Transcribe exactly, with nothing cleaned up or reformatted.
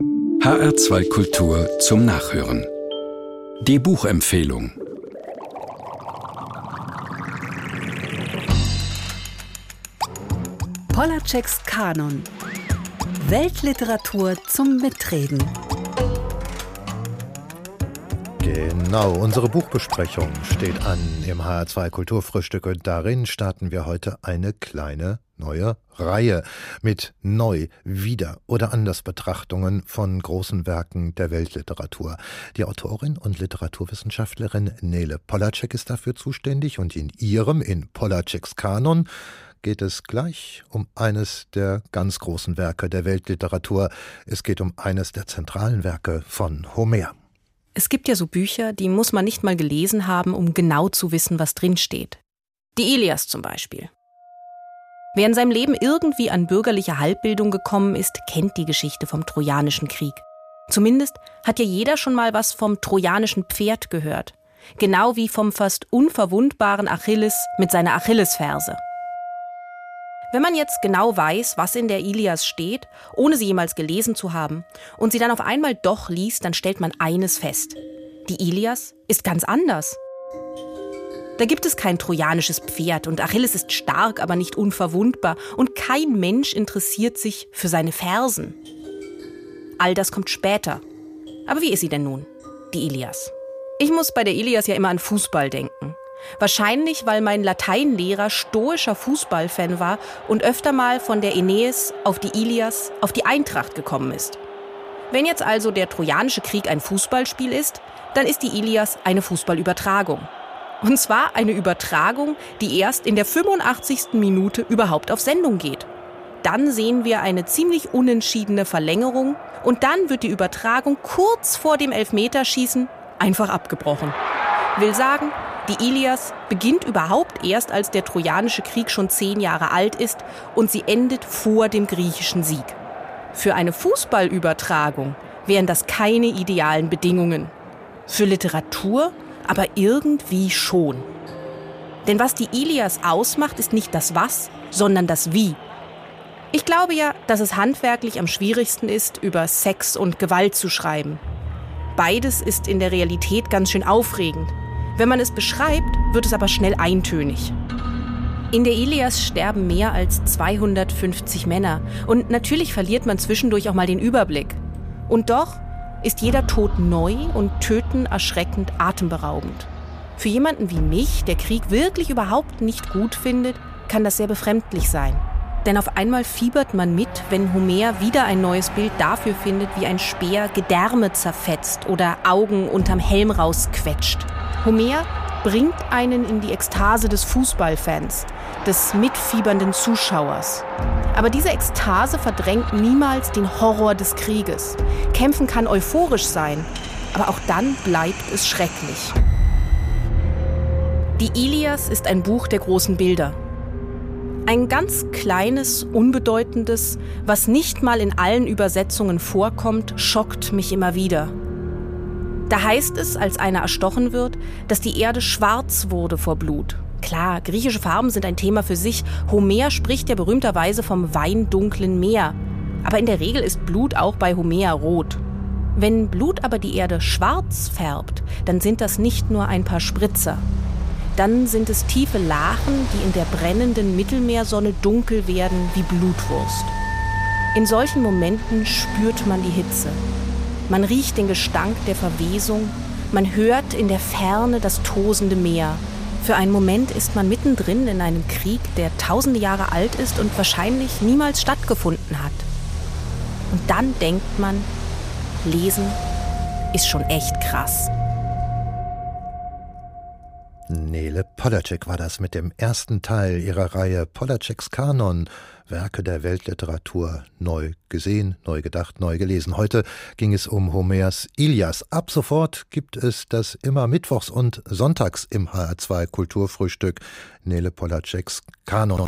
H R zwei Kultur zum Nachhören. Die Buchempfehlung. Polaceks Kanon. Weltliteratur zum Mitreden. Genau, unsere Buchbesprechung steht an im H R zwei Kulturfrühstück und darin starten wir heute eine kleine neue Reihe mit Neu-, Wieder- oder Andersbetrachtungen von großen Werken der Weltliteratur. Die Autorin und Literaturwissenschaftlerin Nele Polacek ist dafür zuständig und in ihrem, in Polaceks Kanon, geht es gleich um eines der ganz großen Werke der Weltliteratur. Es geht um eines der zentralen Werke von Homer. Es gibt ja so Bücher, die muss man nicht mal gelesen haben, um genau zu wissen, was drinsteht. Die Ilias zum Beispiel. Wer in seinem Leben irgendwie an bürgerliche Halbbildung gekommen ist, kennt die Geschichte vom Trojanischen Krieg. Zumindest hat ja jeder schon mal was vom trojanischen Pferd gehört. Genau wie vom fast unverwundbaren Achilles mit seiner Achillesferse. Wenn man jetzt genau weiß, was in der Ilias steht, ohne sie jemals gelesen zu haben, und sie dann auf einmal doch liest, dann stellt man eines fest. Die Ilias ist ganz anders. Da gibt es kein trojanisches Pferd und Achilles ist stark, aber nicht unverwundbar und kein Mensch interessiert sich für seine Fersen. All das kommt später. Aber wie ist sie denn nun, die Ilias? Ich muss bei der Ilias ja immer an Fußball denken. Wahrscheinlich, weil mein Lateinlehrer stoischer Fußballfan war und öfter mal von der Aeneis auf die Ilias, auf die Eintracht gekommen ist. Wenn jetzt also der Trojanische Krieg ein Fußballspiel ist, dann ist die Ilias eine Fußballübertragung. Und zwar eine Übertragung, die erst in der fünfundachtzigsten Minute überhaupt auf Sendung geht. Dann sehen wir eine ziemlich unentschiedene Verlängerung und dann wird die Übertragung kurz vor dem Elfmeterschießen einfach abgebrochen. Will sagen, die Ilias beginnt überhaupt erst, als der Trojanische Krieg schon zehn Jahre alt ist und sie endet vor dem griechischen Sieg. Für eine Fußballübertragung wären das keine idealen Bedingungen. Für Literatur aber irgendwie schon. Denn was die Ilias ausmacht, ist nicht das Was, sondern das Wie. Ich glaube ja, dass es handwerklich am schwierigsten ist, über Sex und Gewalt zu schreiben. Beides ist in der Realität ganz schön aufregend. Wenn man es beschreibt, wird es aber schnell eintönig. In der Ilias sterben mehr als zweihundertfünfzig Männer und natürlich verliert man zwischendurch auch mal den Überblick. Und doch ist jeder Tod neu und Töten erschreckend atemberaubend. Für jemanden wie mich, der Krieg wirklich überhaupt nicht gut findet, kann das sehr befremdlich sein. Denn auf einmal fiebert man mit, wenn Homer wieder ein neues Bild dafür findet, wie ein Speer Gedärme zerfetzt oder Augen unterm Helm rausquetscht. Homer bringt einen in die Ekstase des Fußballfans, des mitfiebernden Zuschauers. Aber diese Ekstase verdrängt niemals den Horror des Krieges. Kämpfen kann euphorisch sein, aber auch dann bleibt es schrecklich. Die Ilias ist ein Buch der großen Bilder. Ein ganz kleines, unbedeutendes, was nicht mal in allen Übersetzungen vorkommt, schockt mich immer wieder. Da heißt es, als einer erstochen wird, dass die Erde schwarz wurde vor Blut. Klar, griechische Farben sind ein Thema für sich. Homer spricht ja berühmterweise vom weindunklen Meer. Aber in der Regel ist Blut auch bei Homer rot. Wenn Blut aber die Erde schwarz färbt, dann sind das nicht nur ein paar Spritzer. Dann sind es tiefe Lachen, die in der brennenden Mittelmeersonne dunkel werden wie Blutwurst. In solchen Momenten spürt man die Hitze. Man riecht den Gestank der Verwesung, man hört in der Ferne das tosende Meer. Für einen Moment ist man mittendrin in einem Krieg, der tausende Jahre alt ist und wahrscheinlich niemals stattgefunden hat. Und dann denkt man, lesen ist schon echt krass. Nele Polacek war das mit dem ersten Teil ihrer Reihe Polaceks Kanon, Werke der Weltliteratur, neu gesehen, neu gedacht, neu gelesen. Heute ging es um Homers Ilias. Ab sofort gibt es das immer mittwochs und sonntags im H R zwei Kulturfrühstück, Nele Polaceks Kanon.